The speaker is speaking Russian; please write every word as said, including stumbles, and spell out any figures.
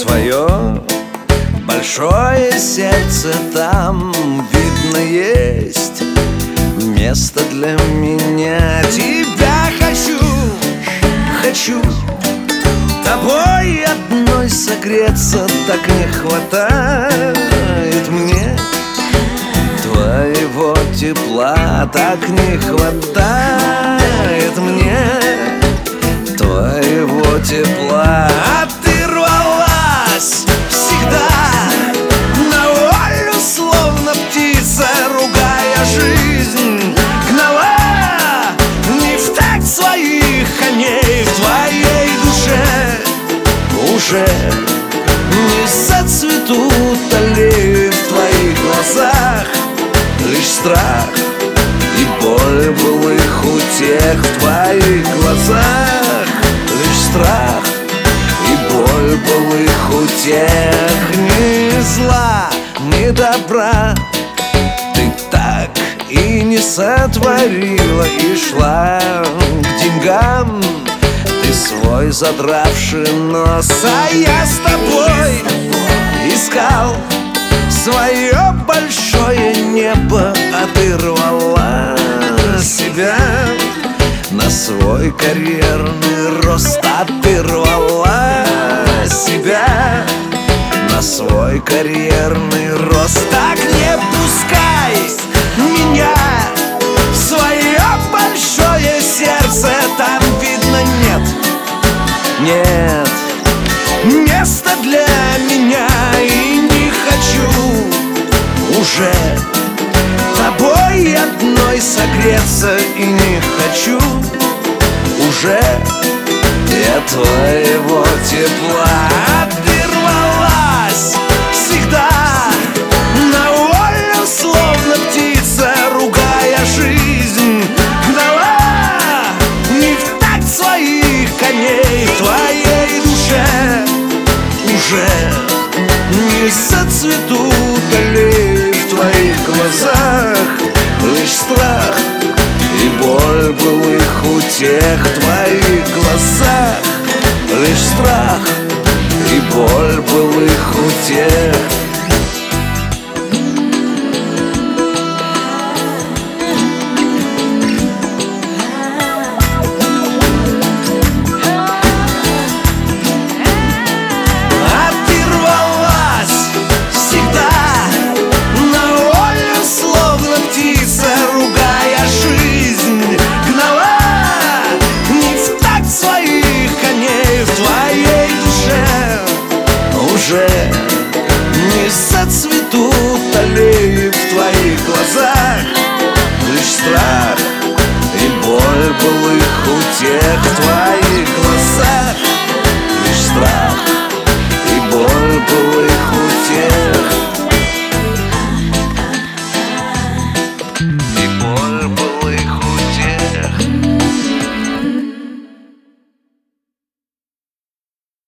твое большое сердце, там, видно, есть место для меня. Тебя хочу, хочу тобой одной согреться, так не хватает мне твоего тепла, так не хватает мне твоего тепла. А ты рвалась всегда на волю, словно птица, ругая жизнь, гнала не в такт своих коней. В твоей душе уже не зацветут аллеи, в твоих глазах лишь страх и боль былых утех. В твоих глазах лишь страх и боль былых утех. Ни зла, ни добра ты так и не сотворила, и шла к деньгам ты свой задравший нос. А я с тобой искал свое большое небо, а ты рвала себя на свой карьерный рост. А ты рвала себя на свой карьерный рост. Так не пускай меня в свое большое сердце, там, видно, нет, нет места для меня. И не хочу уже тобой одной согреться, и не хочу уже я твоего тепла. А ты рвалась всегда на волю, словно птица, ругая жизнь, гнала не в такт своих коней. В твоей душе уже не зацветут аллеи, в твоих глазах лишь страх и боль былых утех. В твоих глазах лишь страх и боль былых утех. Уже не зацветут аллеи, в твоих глазах лишь страх и боль былых утех.